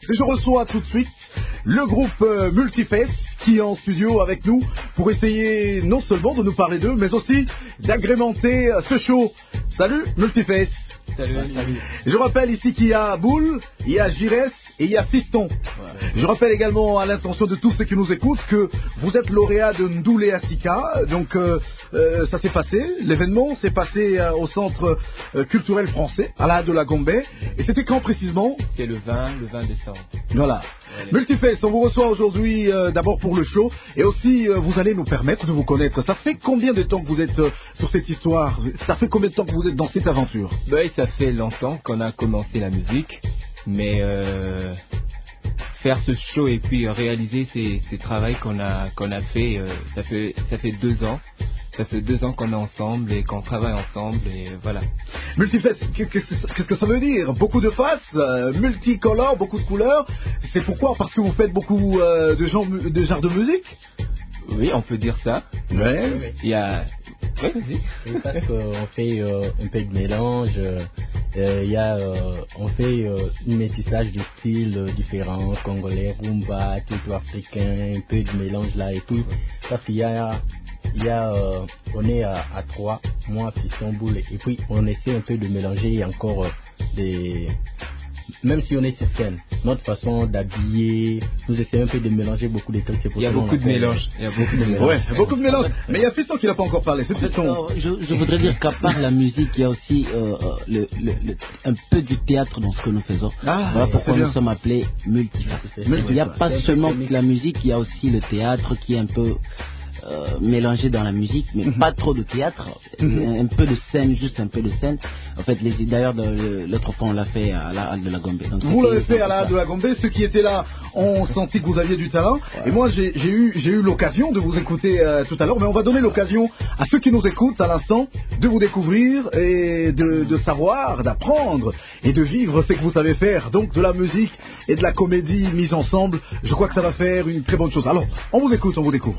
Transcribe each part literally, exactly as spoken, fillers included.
Et je reçois tout de suite le groupe euh, Multiface qui est en studio avec nous pour essayer non seulement de nous parler d'eux, mais aussi d'agrémenter euh, ce show. Salut Multiface. Salut, salut. Je rappelle ici qu'il y a Boule, il y a Giresse et il y a Fiston. Ouais. Je rappelle également à l'intention de tous ceux qui nous écoutent que vous êtes lauréat de Ndoulé Asika. Donc euh, euh, ça s'est passé, l'événement s'est passé euh, au centre euh, culturel français, à la Halle de la Gombe. Et c'était quand précisément? C'était le vingt, le vingt décembre. Voilà. Ouais. Multiface, on vous reçoit aujourd'hui euh, d'abord pour le show et aussi euh, vous allez nous permettre de vous connaître. Ça fait combien de temps que vous êtes euh, sur cette histoire? Ça fait combien de temps que vous êtes dans cette aventure? Ben, ça fait longtemps qu'on a commencé la musique, mais euh, faire ce show et puis réaliser ces, ces travaux qu'on a, qu'on a fait, euh, ça fait, ça fait deux ans. Ça fait deux ans qu'on est ensemble et qu'on travaille ensemble et voilà. Multiface, qu'est-ce que ça veut dire? Beaucoup de faces, euh, multicolores, beaucoup de couleurs. C'est pourquoi? Parce que vous faites beaucoup euh, de, genres, de genres de musique? Oui, on peut dire ça. Ouais. Il y a... Oui, vas-y. Oui, parce qu'on fait euh, un peu de mélange. Euh, il y a, euh, on fait euh, un métissage de styles euh, différents, congolais, rumba, tout africain, un peu de mélange là et tout. Parce qu'il y a... Il y a, euh, on est à, à trois, moi, Fiston, Boule, et puis on essaie un peu de mélanger encore euh, des... Même si on est sur scène, notre façon d'habiller, nous essayons un peu de mélanger beaucoup de trucs. Il y a beaucoup de mélange. Il y a beaucoup de mélange. Ouais, beaucoup de mélange. Mais il y a Fiston qui n'a pas encore parlé. C'est Fiston. Je, je voudrais dire qu'à part la musique, il y a aussi euh, le, le, le, un peu du théâtre dans ce que nous faisons. Ah, voilà pourquoi nous sommes appelés Multiface. Il n'y a pas seulement la musique, il y a aussi le théâtre qui est un peu... Euh, mélangé dans la musique, mais mm-hmm. pas trop de théâtre, mm-hmm. un peu de scène, juste un peu de scène. En fait, les, d'ailleurs, l'autre fois, on l'a fait à la Halle de la Gombe. Donc, vous l'avez fait à la Halle de la Gombe. Ceux qui étaient là ont senti que vous aviez du talent. Ouais. Et moi, j'ai eu, j'ai eu l'occasion de vous écouter euh, tout à l'heure. Mais on va donner l'occasion à ceux qui nous écoutent à l'instant de vous découvrir et de, de savoir, d'apprendre et de vivre ce que vous savez faire. Donc, de la musique et de la comédie mise ensemble. Je crois que ça va faire une très bonne chose. Alors, on vous écoute, on vous découvre.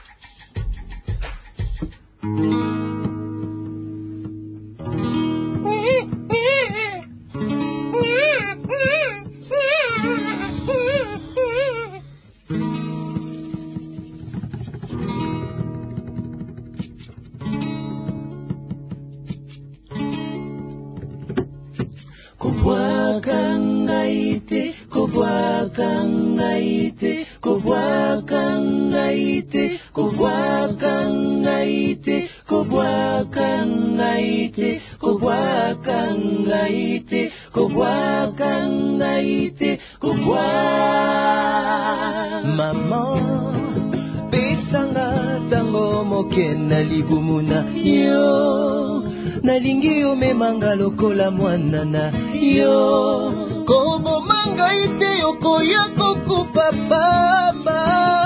Kovwakangaite, kovwakangaite, kovwakangaite, kovwakangaite, kovwakangaite, kovwakangaite, kovwakangaite, kovwa. Maman, pesanga tango moke na libumuna yo. Nalingi omemanga lokola mwana na yo. Kobo manga ite yokoya kokupa pamba.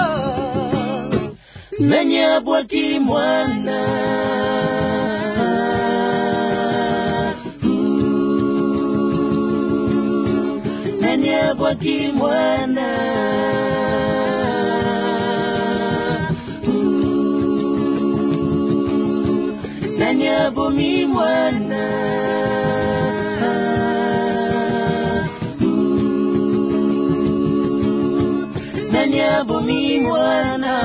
Nanya bwaki mwana. Nanya bwaki mwana. Nanya bomi mwana. Nanya bomi mwana.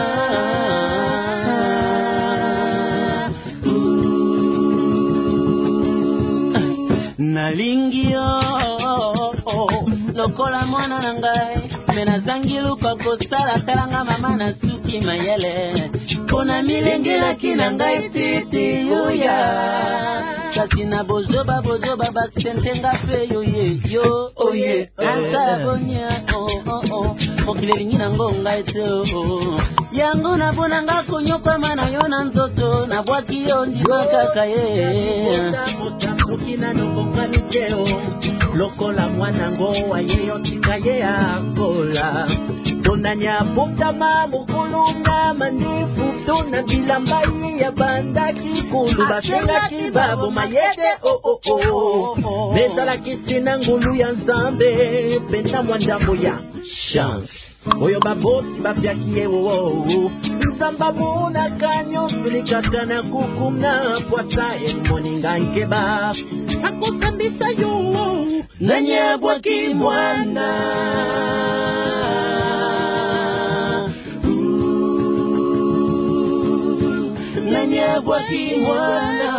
Nalingi yo lokola mwana na ngai mena zangiluka kosala talanga mama na suki mayele kona milengela kina ngai titi yoya kasi na bozoba bozoba basentenga fe yo ye yo oye anta bonya oh oh oh okilelingi na ngonga eto yango na bonanga kunyoka mana yo na nzoto na bwaki yo ndima kaka ye okina nongonga miteo lokola mwanango wayeyo tikaye akola tonanya botama mukulunga manifu tona bilamba ya banda kikulu basenga kibabo mayete oh oh oh nezala kisina ngulu ya nzambe penta mwandambo ya chance oyo babosi bapyakiye wo nzamba muna kanyo filikatana kukumna pwasa emoninga nkeba akukambisa yo nanyabwaki mwana. bwaki mwana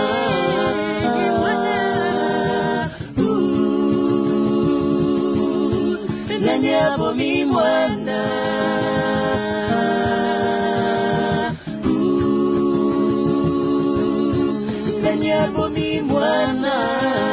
nani abomi mwana nani abomi mwana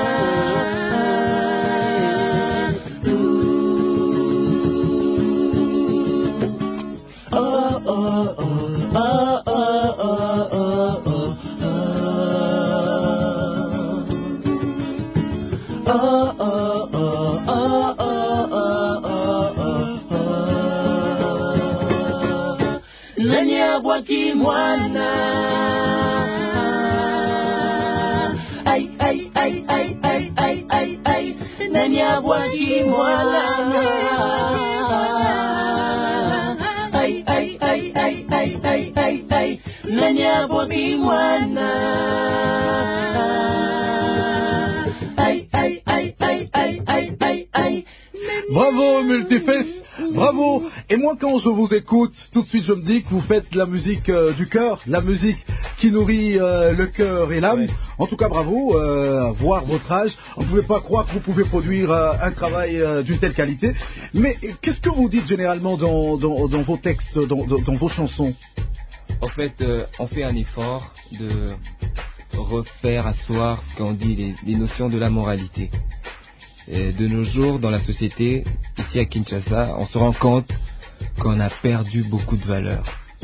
Bwaki mwana ai ai ai ai ai ai ai ai nani abwaki mwana ai ai ai ai ai ai ai ai nani abwaki mwana ai ai ai ai ai ai ai ai. Bravo Multiface, bravo. Et moi quand je vous écoute, tout de suite je me dis que vous faites de la musique euh, du cœur, la musique qui nourrit euh, le cœur et l'âme. Ouais. En tout cas bravo, euh, voir votre âge, on ne pouvait pas croire que vous pouvez produire euh, un travail euh, d'une telle qualité. Mais qu'est-ce que vous dites généralement dans, dans, dans vos textes, dans, dans, dans vos chansons? En fait, euh, on fait un effort de refaire asseoir ce qu'on dit, les, les notions de la moralité. Et de nos jours, dans la société, ici à Kinshasa, on se rend compte qu'on a perdu beaucoup de valeurs.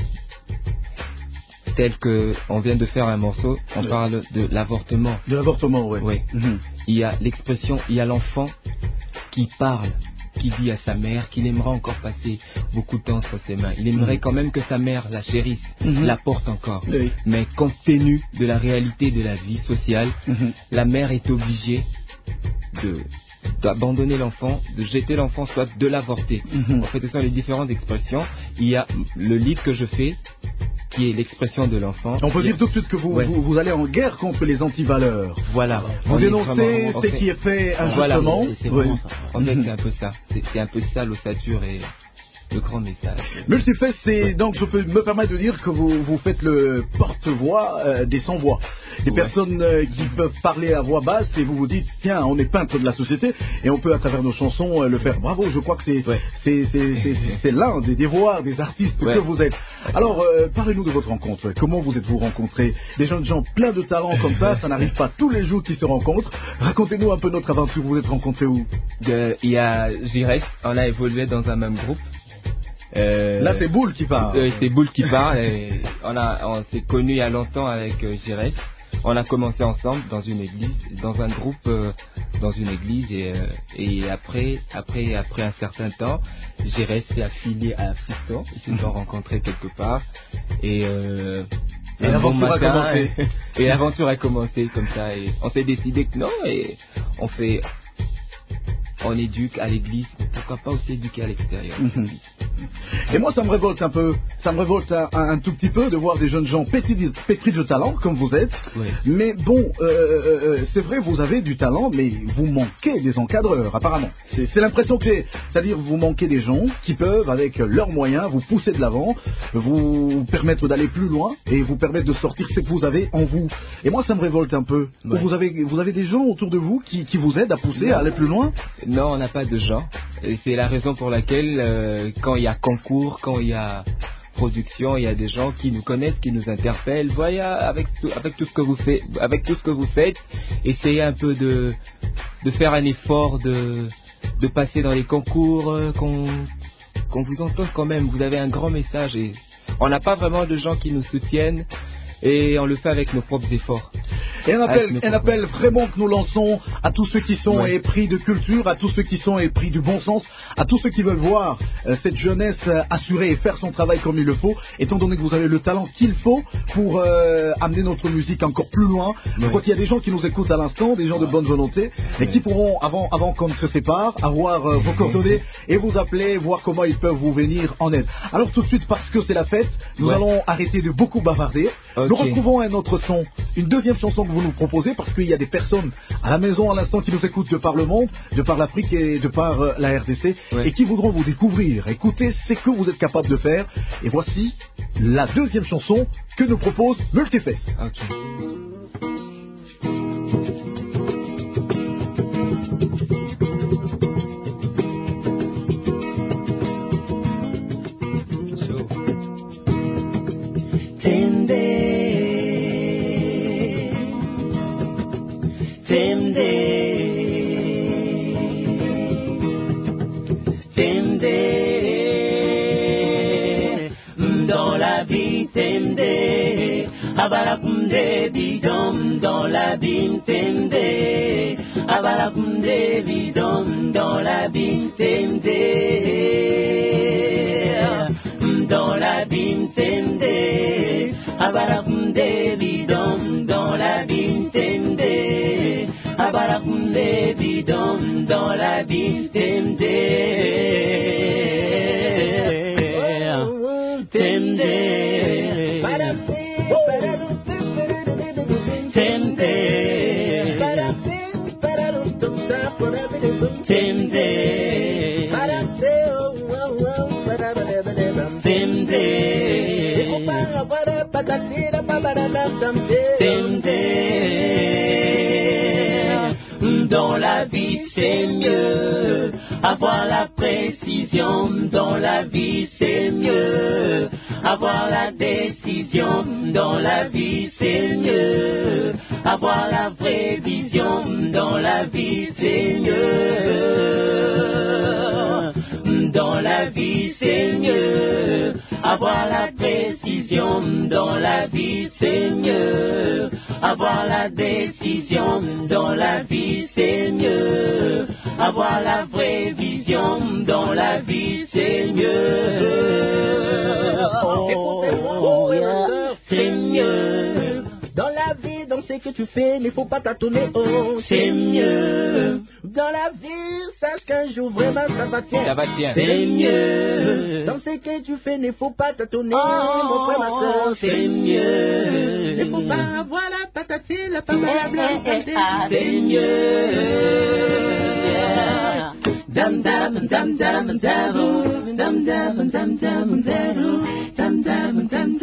Tel que on vient de faire un morceau, on oui. parle de l'avortement. De l'avortement, oui. Oui. Mm-hmm. Il y a l'expression, il y a l'enfant qui parle, qui dit à sa mère qu'il aimerait encore passer beaucoup de temps entre ses mains. Il aimerait mm-hmm. quand même que sa mère la chérisse, mm-hmm. la porte encore. Oui. Mais compte tenu de la réalité de la vie sociale, mm-hmm. la mère est obligée de d'abandonner l'enfant, de jeter l'enfant, soit de l'avorter. Mm-hmm. En fait, ce sont les différentes expressions. Il y a le livre que je fais, qui est l'expression de l'enfant. On peut dire tout de suite que vous, ouais. vous, vous allez en guerre contre les antivaleurs. Voilà. Vous dénoncez ce qui est fait injustement. Voilà. C'est, c'est oui. ça. En fait, c'est un peu ça. C'est, c'est un peu ça l'ossature et le grand message. Multiface, c'est ouais. donc je peux me permettre de dire que vous, vous faites le porte-voix euh, des sans-voix. Des ouais. personnes euh, qui peuvent parler à voix basse et vous vous dites, tiens, on est peintre de la société et on peut à travers nos chansons euh, le faire. Bravo, je crois que c'est, ouais. c'est, c'est, c'est, c'est l'un des devoirs des artistes ouais. que vous êtes. Alors, euh, parlez-nous de votre rencontre. Comment vous êtes-vous rencontrés? Des jeunes gens pleins de talent comme ça, ça n'arrive pas tous les jours qu'ils se rencontrent. Racontez-nous un peu notre aventure. Vous êtes rencontrés où? Il y a Jirès, on a évolué dans un même groupe. Euh, Là c'est Boule qui parle. Euh, c'est Boule qui parle. Et on a, on s'est connus il y a longtemps avec euh, Jirès. On a commencé ensemble dans une église, dans un groupe, euh, dans une église et, euh, et après, après, après un certain temps, Jirès s'est affilié à Fiston. Ils se sont rencontrés quelque part et, euh, et l'aventure bon matin, a commencé. Et, et l'aventure a commencé comme ça et on s'est décidé que non et on fait. On éduque à l'église, mais pourquoi pas aussi éduquer à l'extérieur. Mmh. Et moi, ça me révolte un peu, ça me révolte un, un, un tout petit peu de voir des jeunes gens pétris, pétris de talent, comme vous êtes. Oui. Mais bon, euh, euh, c'est vrai, vous avez du talent, mais vous manquez des encadreurs, apparemment. C'est, c'est l'impression que j'ai. C'est-à-dire, vous manquez des gens qui peuvent, avec leurs moyens, vous pousser de l'avant, vous permettre d'aller plus loin et vous permettre de sortir ce que vous avez en vous. Et moi, ça me révolte un peu. Ouais. Vous avez, vous avez des gens autour de vous qui, qui vous aident à pousser, non. à aller plus loin? Non, on n'a pas de gens. Et c'est la raison pour laquelle, euh, quand il y a concours, quand il y a production, il y a des gens qui nous connaissent, qui nous interpellent. Voyez, avec tout, avec tout ce que vous faites, avec tout ce que vous faites, essayez un peu de, de faire un effort, de, de passer dans les concours, euh, qu'on, qu'on vous entende quand même. Vous avez un grand message et on n'a pas vraiment de gens qui nous soutiennent. Et on le fait avec nos propres efforts. Et un appel, un appel vraiment que nous lançons à tous ceux qui sont ouais. épris de culture, à tous ceux qui sont épris du bon sens, à tous ceux qui veulent voir euh, cette jeunesse euh, assurée et faire son travail comme il le faut, étant donné que vous avez le talent qu'il faut pour euh, amener notre musique encore plus loin. Ouais. Je crois qu'il y a des gens qui nous écoutent à l'instant, des gens de bonne volonté, et qui pourront, avant, avant qu'on ne se sépare, avoir euh, vos coordonnées et vous appeler, voir comment ils peuvent vous venir en aide. Alors tout de suite, parce que c'est la fête, nous ouais. allons arrêter de beaucoup bavarder. Okay. Nous retrouvons un autre son, une deuxième chanson que vous nous proposez, parce qu'il y a des personnes à la maison à l'instant qui nous écoutent de par le monde, de par l'Afrique et de par euh, la R D C, ouais. et qui voudront vous découvrir. Écoutez ce que vous êtes capable de faire. Et voici la deuxième chanson que nous propose Multiface. Okay. Abalakunde bidon dans la bine tende, Abalakunde bidon dans la bine tende, dans la bine tende, Abalakunde bidon dans la bine tende, Abalakunde bidon dans la bine tende, tende. Dans la vie c'est mieux, avoir la précision. Dans la vie c'est mieux, avoir la décision. Dans la vie c'est mieux, avoir la vraie vision. Dans la vie c'est mieux, dans la vie c'est mieux, avoir la précision. Dans la vie c'est mieux, avoir la décision. Dans la vie c'est mieux, avoir la vraie vision. Dans la vie c'est mieux, oh, oh, yeah. C'est mieux. Dans la vie, dans ce que tu fais, il ne faut pas tâtonner, oh, c'est mieux. Dans la vie, sache qu'un jour vraiment ça va tenir. Ça va tenir. C'est mieux. Dans ce que tu fais, il ne faut pas tâtonner, oh, mon frère, ma soeur, c'est mieux. Il ne faut pas avoir la patatine, la patate blanche, c'est mieux. Dam dam dam dam dam dam dam dam dam dam dam dam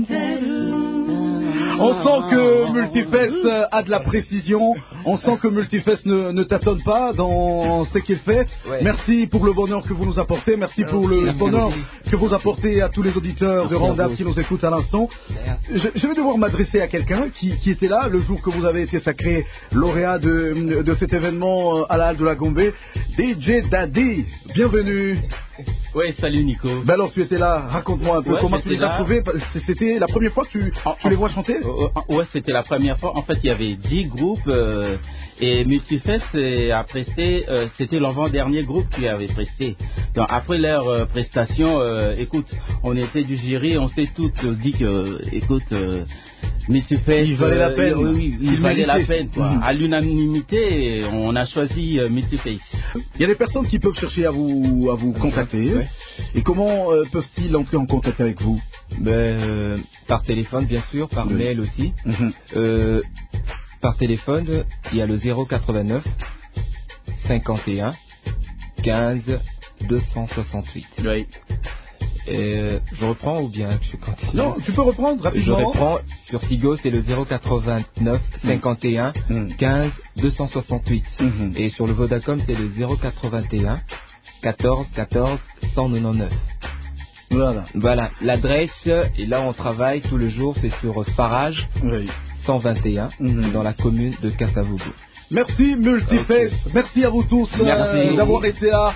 On sent que Multiface a de la précision, on sent que Multiface ne, ne tâtonne pas dans ce qu'il fait. Ouais. Merci pour le bonheur que vous nous apportez, merci merci pour le merci bonheur merci. que vous apportez à tous les auditeurs merci de Randap qui nous écoutent à l'instant. Je, je vais devoir m'adresser à quelqu'un qui, qui était là le jour que vous avez été sacré lauréat de, de cet événement à la Halle de la Gombe. D J Daddy, bienvenue. Oui, salut Nico. Ben alors tu étais là, raconte-moi un peu ouais, comment tu les as trouvés. C'était la première fois que tu, en, tu les vois chanter? Ouais, c'était la première fois. En fait, il y avait dix groupes euh, et Multiface a presté, euh, c'était l'avant-dernier groupe qui avait presté. Donc après leur euh, prestation, euh, écoute, on était du jury, on s'est tous dit que, écoute, euh, Multiface, il valait la peine. Euh, oui, il, il valait la peine. Quoi. Mmh. À l'unanimité, on a choisi euh, Multiface. Il y a des personnes qui peuvent chercher à vous, à vous contacter. Ouais. Et comment euh, peuvent-ils entrer en contact avec vous? Ben, euh, par téléphone, bien sûr, par oui. mail aussi. Mmh. Euh, par téléphone, il y a le zéro quatre-vingt-neuf cinquante et un quinze deux cent soixante-huit. Oui. Euh, je reprends ou bien je continue? Non, tu peux reprendre rapidement. Je reprends. Sur Tigo, c'est le zéro quatre-vingt-neuf cinquante et un quinze deux cent soixante-huit. Mmh. Et sur le Vodacom, c'est le zéro quatre-vingt-un quatorze quatorze cent quatre-vingt-dix-neuf. Voilà. Voilà. L'adresse, et là on travaille tout le jour, c'est sur Farage oui. cent vingt et un, mmh. dans la commune de Kasavubu. Merci Multiface. Okay. Merci à vous tous euh, d'avoir été là.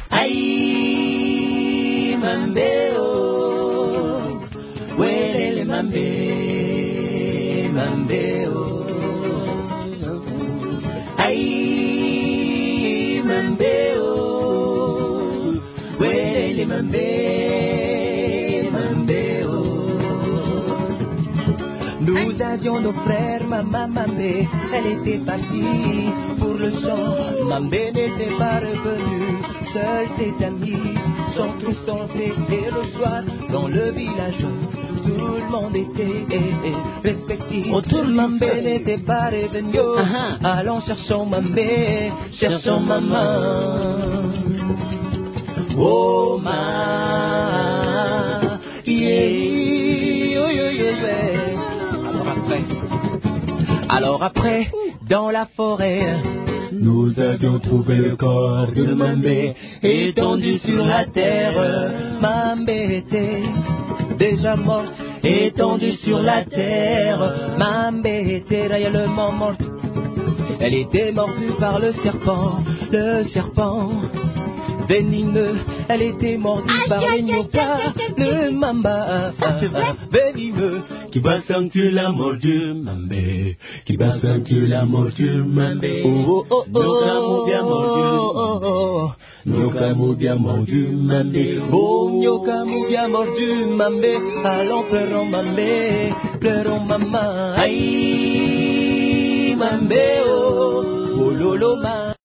Aïe, Mambeo, Welele Mambe, Mambeo, Aïe, Mambeo, Welele Mambe, Mambeo. Nous avions nos frères, maman Mambé, elle était partie pour le chant. Mambé n'était pas revenu, seuls ses amis sont tous entrés et le soir dans le village. Tout tout le monde était eh, eh, respecté. Autour de Mambé n'était pas revenu. Uh-huh. Allons cherchons Mambé, cherchons maman. Oh ma, yeah, yeah, yeah, yeah. Alors après, alors après, dans la forêt, nous avions trouvé le corps de Mambé étendu sur la terre. Mambé était déjà morte, étendue sur la terre. Mambé était réellement morte. Elle était mordue par le serpent, le serpent venimeux. Elle était mordue aïe, par les nyoka, le mamba venimeux. Qui va sentir la mort du Mambé, qui va sentir la mort du Mambé. Oh oh oh, nyoka mou bien mordu, oh oh, nyoka mou bien mordu Mambé. Oh nyoka mou bien mordu Mambé. Allons pleurons Mambé, pleurons maman. Aïe Mambé oh, oh lolo ma.